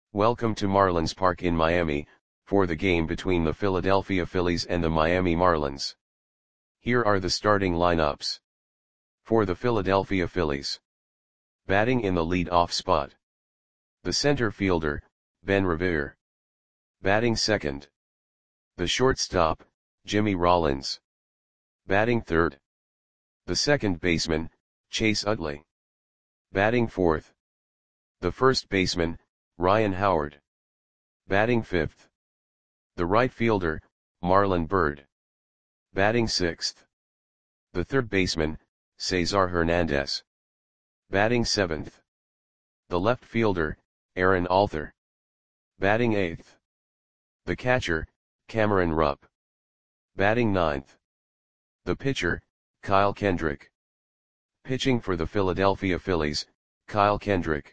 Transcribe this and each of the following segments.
Welcome to Marlins Park in Miami, for the game between the Philadelphia Phillies and the Miami Marlins. Here are the starting lineups. For the Philadelphia Phillies. Batting in the lead-off spot. The center fielder, Ben Revere. Batting second. The shortstop, Jimmy Rollins. Batting third. The second baseman, Chase Utley. Batting fourth. The first baseman, Ryan Howard. Batting fifth. The right fielder, Marlon Byrd. Batting sixth. The third baseman, Cesar Hernandez. Batting seventh. The left fielder, Aaron Alther. Batting eighth. The catcher, Cameron Rupp. Batting ninth. The pitcher, Kyle Kendrick. Pitching for the Philadelphia Phillies, Kyle Kendrick.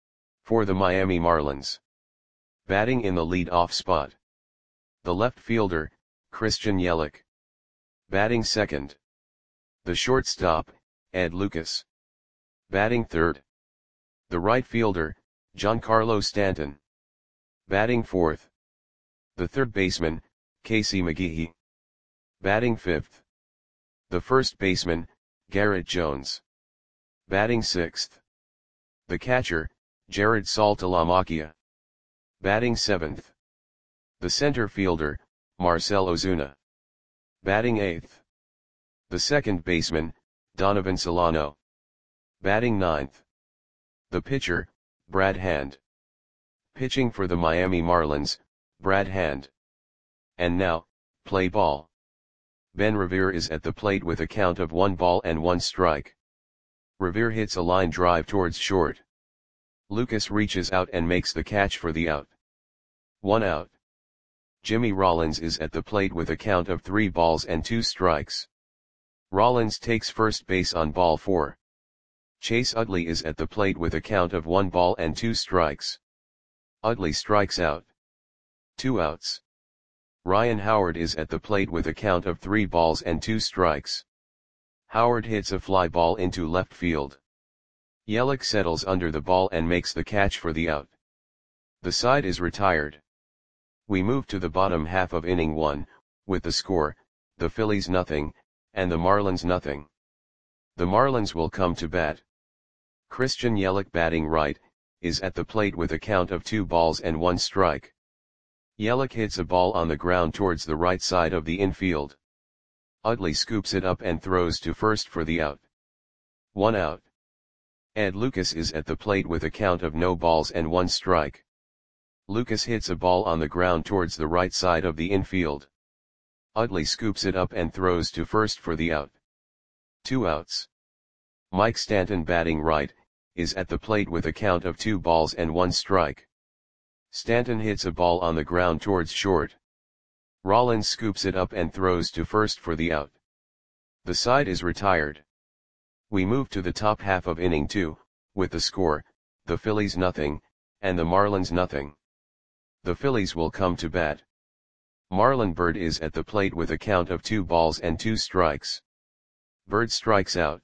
For the Miami Marlins. Batting in the lead-off spot. The left fielder, Christian Yelich. Batting second. The shortstop, Ed Lucas. Batting third. The right fielder, Giancarlo Stanton. Batting fourth. The third baseman, Casey McGehee. Batting fifth. The first baseman, Garrett Jones. Batting sixth. The catcher, Jared Saltalamacchia. Batting seventh. The center fielder, Marcell Ozuna. Batting eighth. The second baseman, Donovan Solano. Batting ninth. The pitcher, Brad Hand. Pitching for the Miami Marlins, Brad Hand. And now, play ball. Ben Revere is at the plate with a count of 1 strike. Revere hits a line drive towards short. Lucas reaches out and makes the catch for the out. 1 out. Jimmy Rollins is at the plate with a count of 3 strikes. Rollins takes first base on ball 4. Chase Utley is at the plate with a count of 1 strikes. Utley strikes out. 2 outs. Ryan Howard is at the plate with a count of 3 strikes. Howard hits a fly ball into left field. Yelich settles under the ball and makes the catch for the out. The side is retired. We move to the bottom half of inning 1, with the score, the Phillies 0, and the Marlins 0. The Marlins will come to bat. Christian Yelich, batting right, is at the plate with a count of 2 strikes. Yelich hits a ball on the ground towards the right side of the infield. Utley scoops it up and throws to first for the out. 1 out. Ed Lucas is at the plate with a count of no balls and 1 strike. Lucas hits a ball on the ground towards the right side of the infield. Utley scoops it up and throws to first for the out. 2 outs. Mike Stanton, batting right, is at the plate with a count of 2 strikes. Stanton hits a ball on the ground towards short. Rollins scoops it up and throws to first for the out. The side is retired. We move to the top half of inning 2, with the score, the Phillies 0, and the Marlins 0. The Phillies will come to bat. Marlon Byrd is at the plate with a count of 2 strikes. Byrd strikes out.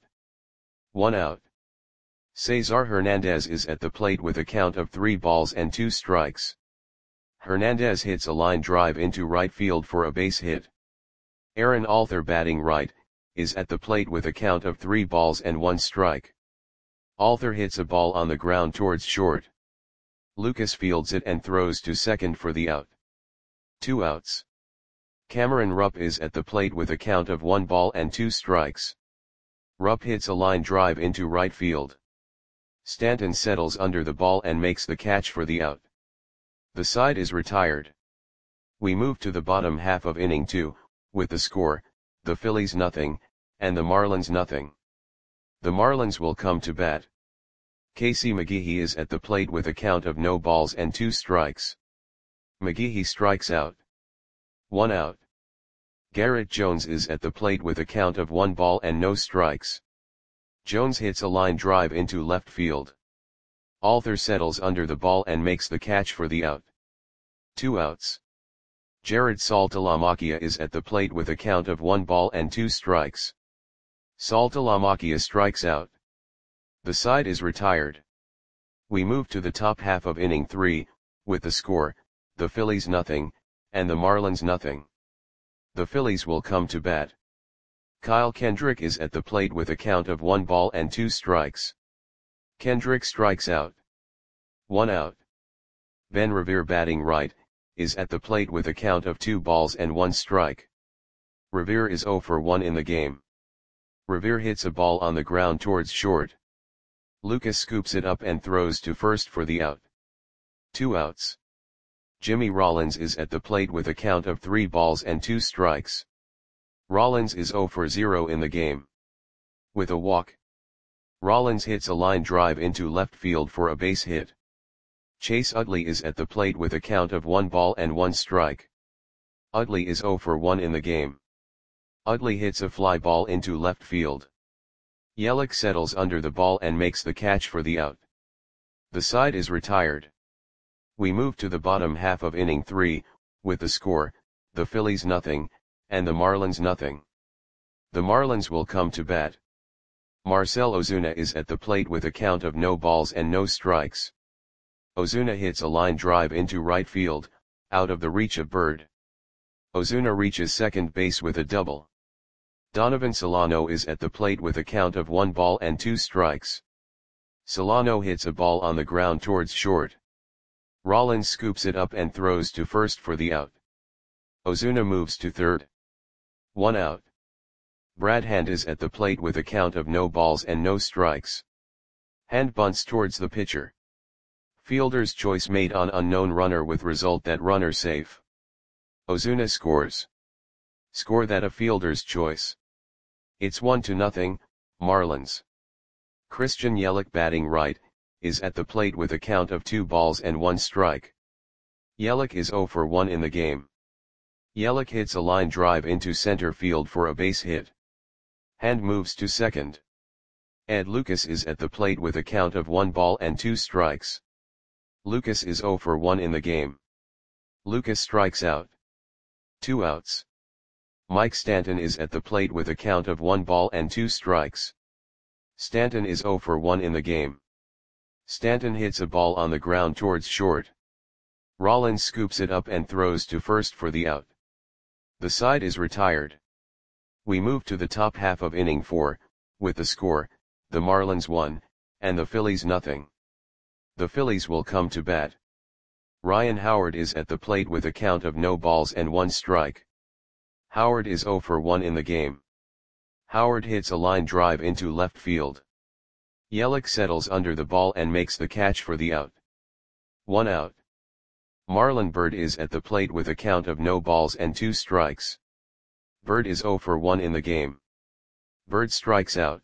1 out. Cesar Hernandez is at the plate with a count of 3 strikes. Hernandez hits a line drive into right field for a base hit. Aaron Alther, batting right, is at the plate with a count of 3 strikes. Alther hits a ball on the ground towards short. Lucas fields it and throws to second for the out. 2 outs. Cameron Rupp is at the plate with a count of 1 strikes. Rupp hits a line drive into right field. Stanton settles under the ball and makes the catch for the out. The side is retired. We move to the bottom half of inning 2, with the score, the Phillies 0, and the Marlins 0. The Marlins will come to bat. Casey McGehee is at the plate with a count of no balls and 2 strikes. McGehee strikes out. 1 out. Garrett Jones is at the plate with a count of 1 ball and no strikes. Jones hits a line drive into left field. Alther settles under the ball and makes the catch for the out. 2 outs. Jared Saltalamacchia is at the plate with a count of 1 ball and 2 strikes. Saltalamacchia strikes out. The side is retired. We move to the top half of inning 3, with the score, the Phillies nothing, and the Marlins nothing. The Phillies will come to bat. Kyle Kendrick is at the plate with a count of 1 ball and 2 strikes. Kendrick strikes out. 1 out. Ben Revere batting right, is at the plate with a count of 2 balls and 1 strike. Revere is 0 for 1 in the game. Revere hits a ball on the ground towards short. Lucas scoops it up and throws to first for the out. 2 outs. Jimmy Rollins is at the plate with a count of 3 balls and 2 strikes. Rollins is 0 for 0 in the game. With a walk. Rollins hits a line drive into left field for a base hit. Chase Utley is at the plate with a count of 1 ball and 1 strike. Utley is 0 for 1 in the game. Utley hits a fly ball into left field. Yelich settles under the ball and makes the catch for the out. The side is retired. We move to the bottom half of inning 3, with the score, the Phillies nothing, and the Marlins nothing. The Marlins will come to bat. Marcell Ozuna is at the plate with a count of no balls and no strikes. Ozuna hits a line drive into right field, out of the reach of Bird. Ozuna reaches second base with a double. Donovan Solano is at the plate with a count of 1 ball and 2 strikes. Solano hits a ball on the ground towards short. Rollins scoops it up and throws to first for the out. Ozuna moves to third. 1 out. Brad Hand is at the plate with a count of no balls and no strikes. Hand bunts towards the pitcher. Fielder's choice made on unknown runner with result that runner safe. Ozuna scores. Score that a fielder's choice. It's 1-0, Marlins. Christian Yelich batting right, is at the plate with a count of 2 balls and 1 strike. Yelich is 0 for 1 in the game. Yelich hits a line drive into center field for a base hit. Hand moves to second. Ed Lucas is at the plate with a count of 1 ball and 2 strikes. Lucas is 0 for 1 in the game. Lucas strikes out. 2 outs. Mike Stanton is at the plate with a count of 1 ball and 2 strikes. Stanton is 0 for 1 in the game. Stanton hits a ball on the ground towards short. Rollins scoops it up and throws to first for the out. The side is retired. We move to the top half of inning 4, with the score, the Marlins 1, and the Phillies nothing. The Phillies will come to bat. Ryan Howard is at the plate with a count of no balls and 1 strike. Howard is 0 for 1 in the game. Howard hits a line drive into left field. Yelich settles under the ball and makes the catch for the out. 1 out. Marlon Bird is at the plate with a count of no balls and 2 strikes. Bird is 0 for 1 in the game. Bird strikes out.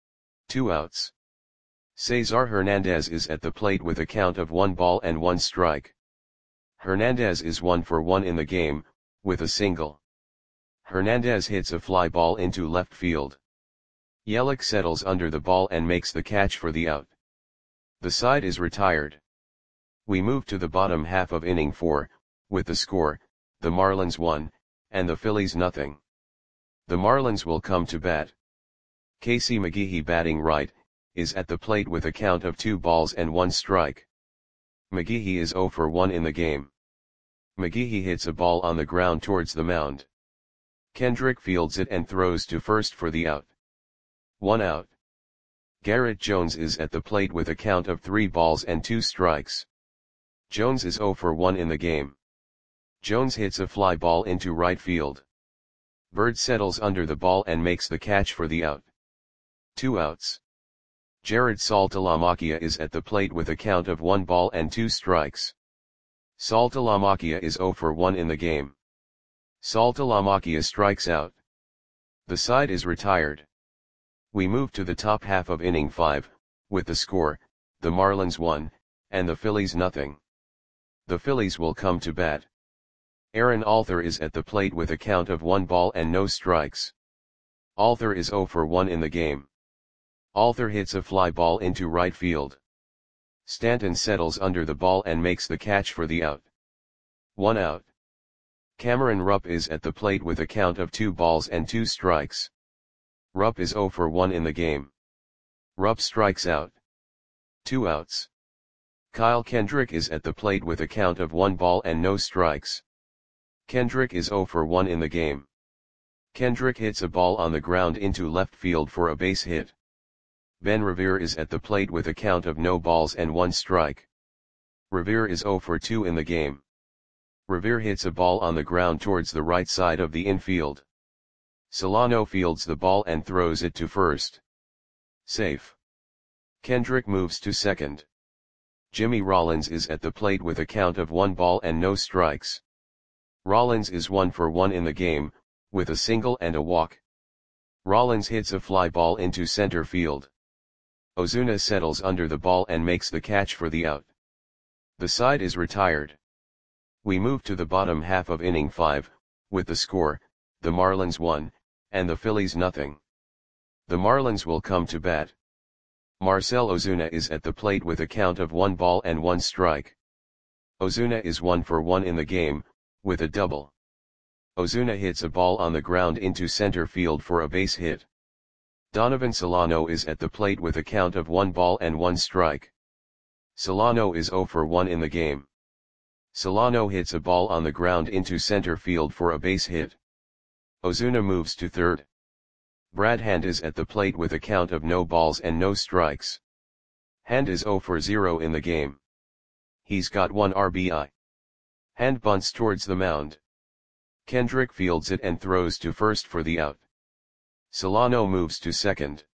2 outs. Cesar Hernandez is at the plate with a count of 1 ball and 1 strike. Hernandez is 1 for 1 in the game, with a single. Hernandez hits a fly ball into left field. Yelich settles under the ball and makes the catch for the out. The side is retired. We move to the bottom half of inning 4, with the score, the Marlins 1, and the Phillies nothing. The Marlins will come to bat. Casey McGehee batting right, is at the plate with a count of 2 balls and 1 strike. McGehee is 0 for 1 in the game. McGehee hits a ball on the ground towards the mound. Kendrick fields it and throws to first for the out. 1 out. Garrett Jones is at the plate with a count of 3 balls and 2 strikes. Jones is 0 for 1 in the game. Jones hits a fly ball into right field. Bird settles under the ball and makes the catch for the out. 2 outs. Jared Saltalamacchia is at the plate with a count of 1 ball and 2 strikes. Saltalamacchia is 0 for 1 in the game. Saltalamacchia strikes out. The side is retired. We move to the top half of inning 5, with the score, the Marlins 1, and the Phillies nothing. The Phillies will come to bat. Aaron Alther is at the plate with a count of 1 ball and no strikes. Alther is 0 for 1 in the game. Alther hits a fly ball into right field. Stanton settles under the ball and makes the catch for the out. 1 out. Cameron Rupp is at the plate with a count of 2 balls and 2 strikes. Rupp is 0 for 1 in the game. Rupp strikes out. 2 outs. Kyle Kendrick is at the plate with a count of 1 ball and no strikes. Kendrick is 0 for 1 in the game. Kendrick hits a ball on the ground into left field for a base hit. Ben Revere is at the plate with a count of no balls and 1 strike. Revere is 0 for 2 in the game. Revere hits a ball on the ground towards the right side of the infield. Solano fields the ball and throws it to first. Safe. Kendrick moves to second. Jimmy Rollins is at the plate with a count of 1 ball and no strikes. Rollins is 1 for 1 in the game, with a single and a walk. Rollins hits a fly ball into center field. Ozuna settles under the ball and makes the catch for the out. The side is retired. We move to the bottom half of inning 5, with the score, the Marlins 1, and the Phillies nothing. The Marlins will come to bat. Marcell Ozuna is at the plate with a count of 1 ball and 1 strike. Ozuna is 1 for 1 in the game, with a double. Ozuna hits a ball on the ground into center field for a base hit. Donovan Solano is at the plate with a count of 1 ball and 1 strike. Solano is 0 for 1 in the game. Solano hits a ball on the ground into center field for a base hit. Ozuna moves to third. Brad Hand is at the plate with a count of no balls and no strikes. Hand is 0 for 0 in the game. He's got 1 RBI. Hand bunts towards the mound. Kendrick fields it and throws to first for the out. Solano moves to second.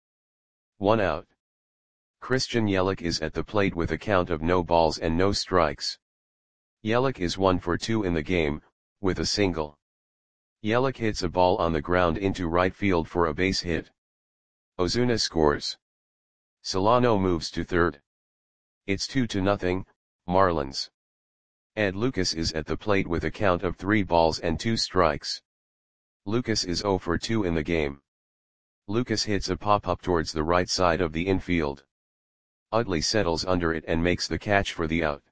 1 out. Christian Yelich is at the plate with a count of no balls and no strikes. Yelich is 1 for 2 in the game, with a single. Yelich hits a ball on the ground into right field for a base hit. Ozuna scores. Solano moves to third. It's 2-0, Marlins. Ed Lucas is at the plate with a count of 3 balls and 2 strikes. Lucas is 0 for 2 in the game. Lucas hits a pop-up towards the right side of the infield. Utley settles under it and makes the catch for the out.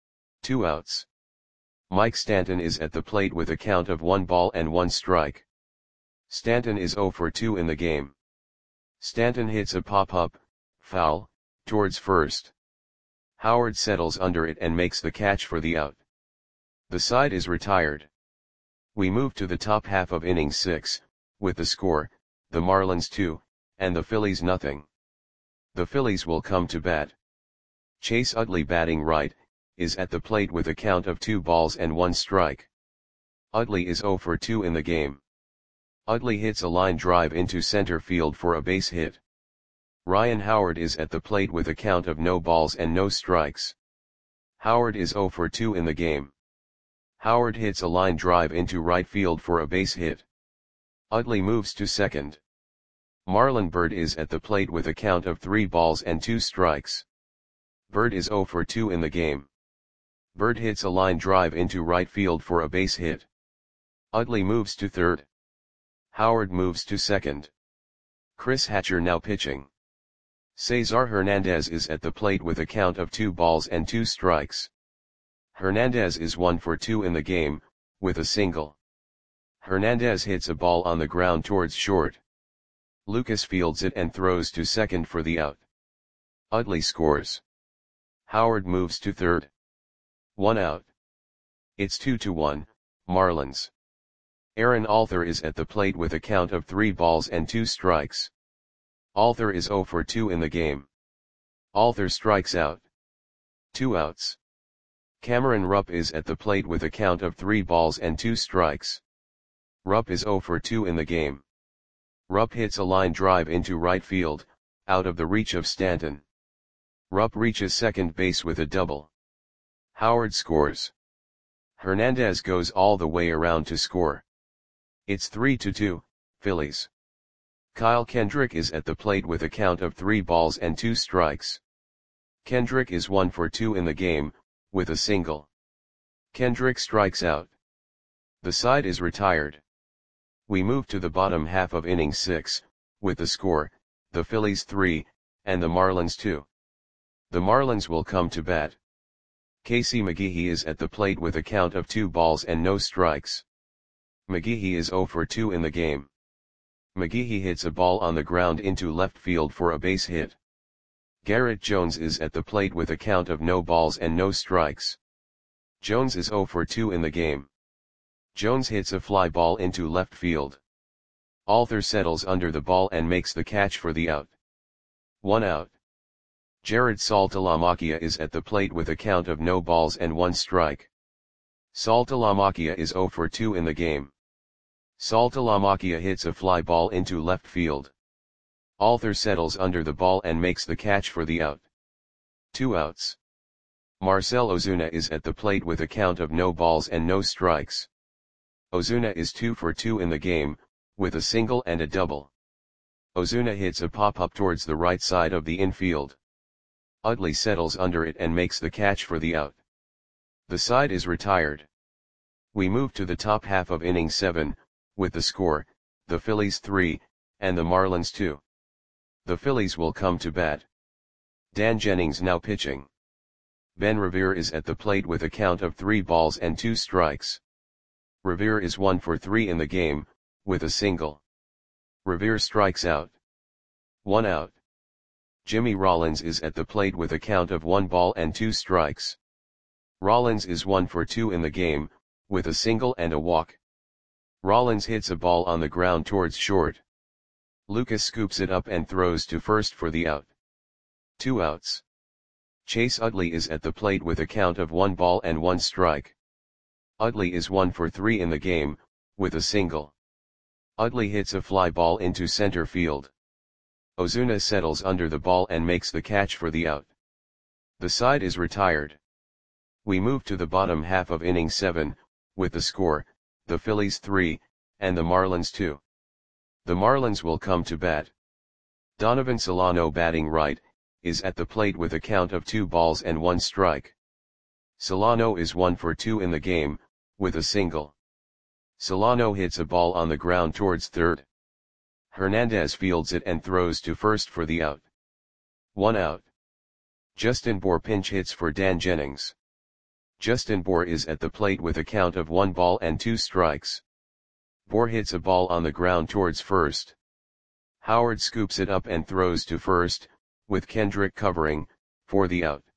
2 outs. Mike Stanton is at the plate with a count of 1 ball and 1 strike. Stanton is 0 for 2 in the game. Stanton hits a pop-up, foul, towards first. Howard settles under it and makes the catch for the out. The side is retired. We move to the top half of inning 6, with the score, the Marlins 2, and the Phillies nothing. The Phillies will come to bat. Chase Utley batting right, is at the plate with a count of 2 balls and 1 strike. Utley is 0 for 2 in the game. Utley hits a line drive into center field for a base hit. Ryan Howard is at the plate with a count of no balls and no strikes. Howard is 0 for 2 in the game. Howard hits a line drive into right field for a base hit. Utley moves to second. Marlon Byrd is at the plate with a count of 3 balls and 2 strikes. Byrd is 0 for 2 in the game. Byrd hits a line drive into right field for a base hit. Utley moves to third. Howard moves to second. Chris Hatcher now pitching. Cesar Hernandez is at the plate with a count of 2 balls and 2 strikes. Hernandez is 1 for 2 in the game, with a single. Hernandez hits a ball on the ground towards short. Lucas fields it and throws to second for the out. Utley scores. Howard moves to third. 1 out. It's 2-1, Marlins. Aaron Alther is at the plate with a count of 3 balls and 2 strikes. Alther is 0 for 2 in the game. Alther strikes out. 2 outs. Cameron Rupp is at the plate with a count of 3 balls and 2 strikes. Rupp is 0 for 2 in the game. Rupp hits a line drive into right field, out of the reach of Stanton. Rupp reaches second base with a double. Howard scores. Hernandez goes all the way around to score. It's 3-2, Phillies. Kyle Kendrick is at the plate with a count of 3 balls and 2 strikes. Kendrick is 1 for 2 in the game, with a single. Kendrick strikes out. The side is retired. We move to the bottom half of inning 6, with the score, the Phillies 3, and the Marlins 2. The Marlins will come to bat. Casey McGehee is at the plate with a count of 2 balls and no strikes. McGehee is 0 for 2 in the game. McGehee hits a ball on the ground into left field for a base hit. Garrett Jones is at the plate with a count of no balls and no strikes. Jones is 0 for 2 in the game. Jones hits a fly ball into left field. Arthur settles under the ball and makes the catch for the out. 1 out. Jared Saltalamacchia is at the plate with a count of no balls and 1 strike. Saltalamacchia is 0 for 2 in the game. Saltalamacchia hits a fly ball into left field. Arthur settles under the ball and makes the catch for the out. 2 outs. Marcell Ozuna is at the plate with a count of no balls and no strikes. Ozuna is 2 for 2 in the game, with a single and a double. Ozuna hits a pop-up towards the right side of the infield. Utley settles under it and makes the catch for the out. The side is retired. We move to the top half of inning 7, with the score, the Phillies 3, and the Marlins 2. The Phillies will come to bat. Dan Jennings now pitching. Ben Revere is at the plate with a count of 3 balls and 2 strikes. Revere is 1 for 3 in the game, with a single. Revere strikes out. 1 out. Jimmy Rollins is at the plate with a count of 1 ball and 2 strikes. Rollins is 1 for 2 in the game, with a single and a walk. Rollins hits a ball on the ground towards short. Lucas scoops it up and throws to first for the out. 2 outs. Chase Utley is at the plate with a count of 1 ball and 1 strike. Utley is 1 for 3 in the game, with a single. Utley hits a fly ball into center field. Ozuna settles under the ball and makes the catch for the out. The side is retired. We move to the bottom half of inning 7, with the score, the Phillies 3, and the Marlins 2. The Marlins will come to bat. Donovan Solano batting right, is at the plate with a count of 2 balls and 1 strike. Solano is 1 for 2 in the game, with a single. Solano hits a ball on the ground towards third. Hernandez fields it and throws to first for the out. 1 out. Justin Bour pinch hits for Dan Jennings. Justin Bour is at the plate with a count of 1 ball and 2 strikes. Bour hits a ball on the ground towards first. Howard scoops it up and throws to first, with Kendrick covering, for the out.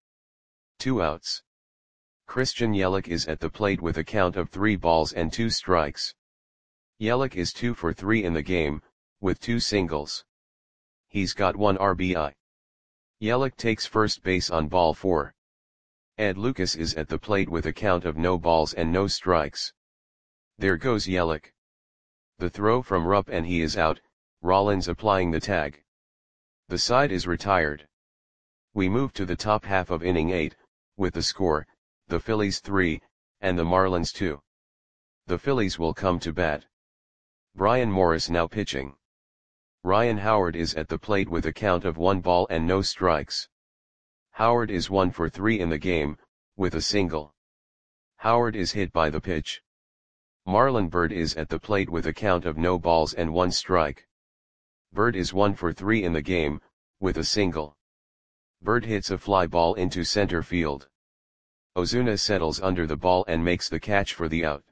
2 outs. Christian Yelich is at the plate with a count of 3 balls and 2 strikes. Yelich is 2 for 3 in the game, with 2 singles. He's got 1 RBI. Yelich takes first base on ball 4. Ed Lucas is at the plate with a count of no balls and no strikes. There goes Yelich. The throw from Rupp and he is out, Rollins applying the tag. The side is retired. We move to the top half of inning 8, with the score, the Phillies 3, and the Marlins 2. The Phillies will come to bat. Brian Morris now pitching. Ryan Howard is at the plate with a count of 1 ball and no strikes. Howard is 1 for 3 in the game, with a single. Howard is hit by the pitch. Marlon Byrd is at the plate with a count of no balls and 1 strike. Byrd is 1 for 3 in the game, with a single. Byrd hits a fly ball into center field. Ozuna settles under the ball and makes the catch for the out.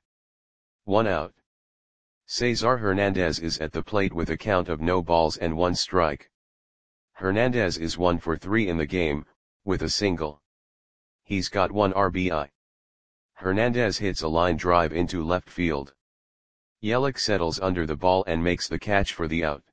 1 out. Cesar Hernandez is at the plate with a count of no balls and 1 strike. Hernandez is 1 for 3 in the game, with a single. He's got 1 RBI. Hernandez hits a line drive into left field. Yelich settles under the ball and makes the catch for the out.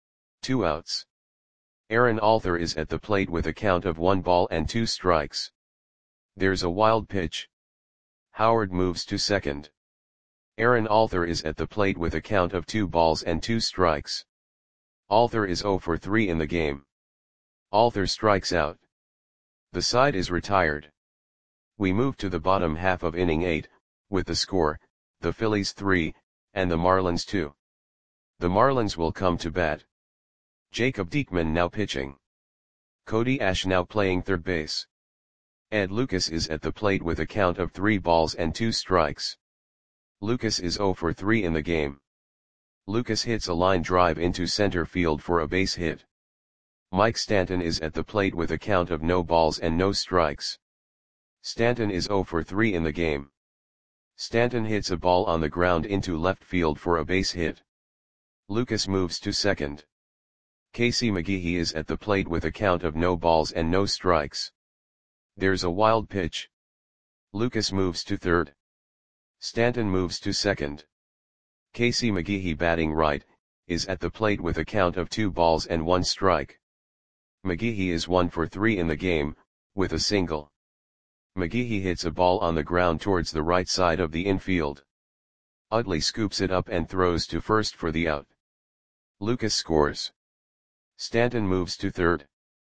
2 outs. Aaron Arthur is at the plate with a count of 1 ball and 2 strikes. There's a wild pitch. Howard moves to second. Aaron Arthur is at the plate with a count of 2 balls and 2 strikes. Arthur is 0 for 3 in the game. Arthur strikes out. The side is retired. We move to the bottom half of inning 8, with the score, the Phillies 3, and the Marlins 2. The Marlins will come to bat. Jacob Diekman now pitching. Cody Ash now playing third base. Ed Lucas is at the plate with a count of 3 balls and 2 strikes. Lucas is 0 for 3 in the game. Lucas hits a line drive into center field for a base hit. Mike Stanton is at the plate with a count of no balls and no strikes. Stanton is 0 for 3 in the game. Stanton hits a ball on the ground into left field for a base hit. Lucas moves to second. Casey McGehee is at the plate with a count of no balls and no strikes. There's a wild pitch. Lucas moves to third. Stanton moves to second. Casey McGehee, batting right, is at the plate with a count of 2 balls and 1 strike. McGehee is 1 for 3 in the game, with a single. McGehee hits a ball on the ground towards the right side of the infield. Utley scoops it up and throws to first for the out. Lucas scores. Stanton moves to third.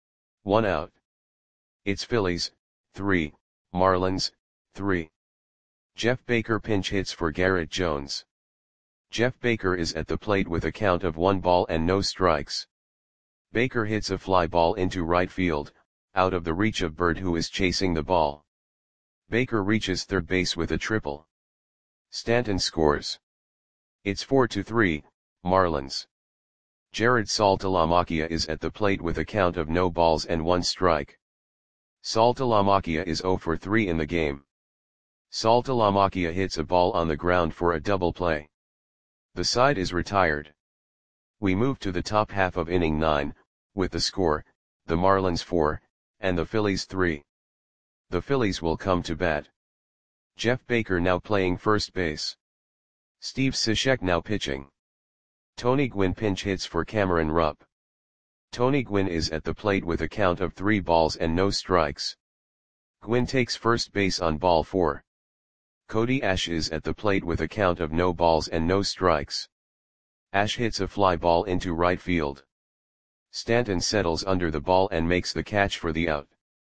1 out. It's Phillies, 3, Marlins, 3. Jeff Baker pinch hits for Garrett Jones. Jeff Baker is at the plate with a count of 1 ball and no strikes. Baker hits a fly ball into right field, out of the reach of Bird, who is chasing the ball. Baker reaches third base with a triple. Stanton scores. It's 4-3, Marlins. Jared Saltalamacchia is at the plate with a count of no balls and 1 strike. Saltalamacchia is 0 for 3 in the game. Saltalamacchia hits a ball on the ground for a double play. The side is retired. We move to the top half of inning 9, with the score, the Marlins 4, and the Phillies 3. The Phillies will come to bat. Jeff Baker now playing first base. Steve Cishek now pitching. Tony Gwynn pinch hits for Cameron Rupp. Tony Gwynn is at the plate with a count of 3 balls and no strikes. Gwynn takes first base on ball 4. Cody Ash is at the plate with a count of no balls and no strikes. Ash hits a fly ball into right field. Stanton settles under the ball and makes the catch for the out.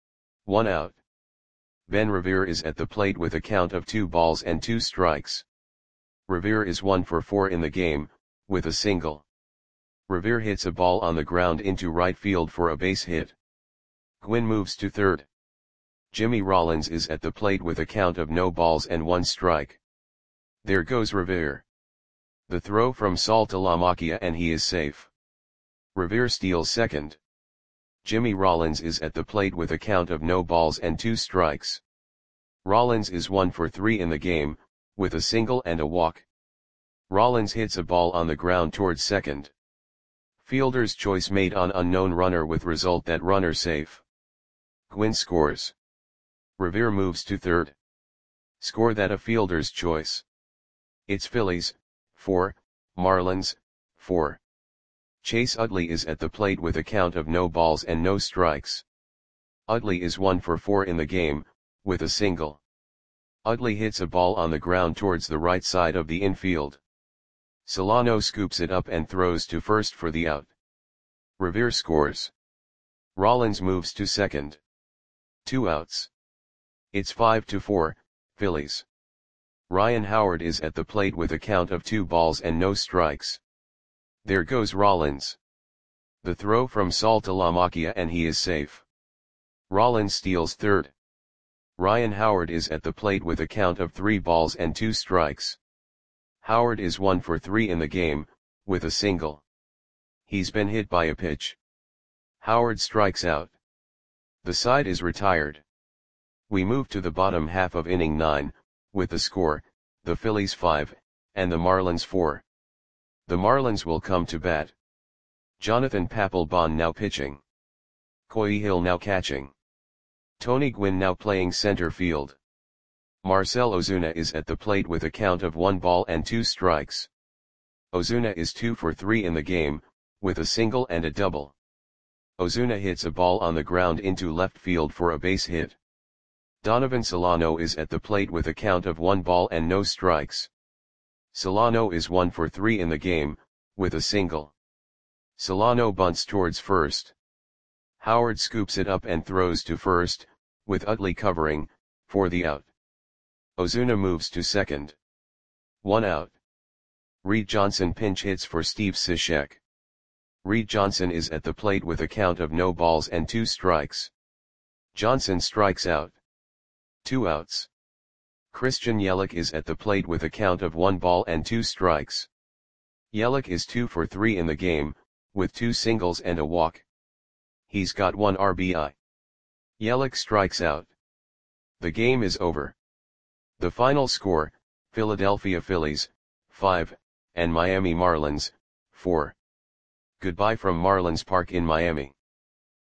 1 out. Ben Revere is at the plate with a count of 2 balls and 2 strikes. Revere is 1 for 4 in the game, with a single. Revere hits a ball on the ground into right field for a base hit. Gwynn moves to third. Jimmy Rollins is at the plate with a count of no balls and 1 strike. There goes Revere. The throw from Saltalamacchia and he is safe. Revere steals second. Jimmy Rollins is at the plate with a count of no balls and 2 strikes. Rollins is 1 for 3 in the game, with a single and a walk. Rollins hits a ball on the ground towards second. Fielder's choice made on unknown runner with result that runner safe. Gwynn scores. Revere moves to third. Score that a fielder's choice. It's Phillies, 4, Marlins, 4. Chase Utley is at the plate with a count of no balls and no strikes. Utley is 1 for 4 in the game, with a single. Utley hits a ball on the ground towards the right side of the infield. Solano scoops it up and throws to first for the out. Revere scores. Rollins moves to second. 2 outs. It's 5-4, Phillies. Ryan Howard is at the plate with a count of 2 balls and no strikes. There goes Rollins. The throw from Saltalamacchia and he is safe. Rollins steals third. Ryan Howard is at the plate with a count of 3 balls and 2 strikes. Howard is 1 for 3 in the game, with a single. He's been hit by a pitch. Howard strikes out. The side is retired. We move to the bottom half of inning 9, with the score, the Phillies 5, and the Marlins 4. The Marlins will come to bat. Jonathan Papelbon now pitching. Coy Hill now catching. Tony Gwynn now playing center field. Marcell Ozuna is at the plate with a count of 1 ball and 2 strikes. Ozuna is 2 for 3 in the game, with a single and a double. Ozuna hits a ball on the ground into left field for a base hit. Donovan Solano is at the plate with a count of 1 ball and no strikes. Solano is 1 for 3 in the game, with a single. Solano bunts towards first. Howard scoops it up and throws to first, with Utley covering, for the out. Ozuna moves to second. 1 out. Reed Johnson pinch hits for Steve Cishek. Reed Johnson is at the plate with a count of no balls and 2 strikes. Johnson strikes out. 2 outs. Christian Yelich is at the plate with a count of 1 ball and 2 strikes. Yelich is 2 for 3 in the game, with 2 singles and a walk. He's got 1 RBI. Yelich strikes out. The game is over. The final score, Philadelphia Phillies, 5, and Miami Marlins, 4. Goodbye from Marlins Park in Miami.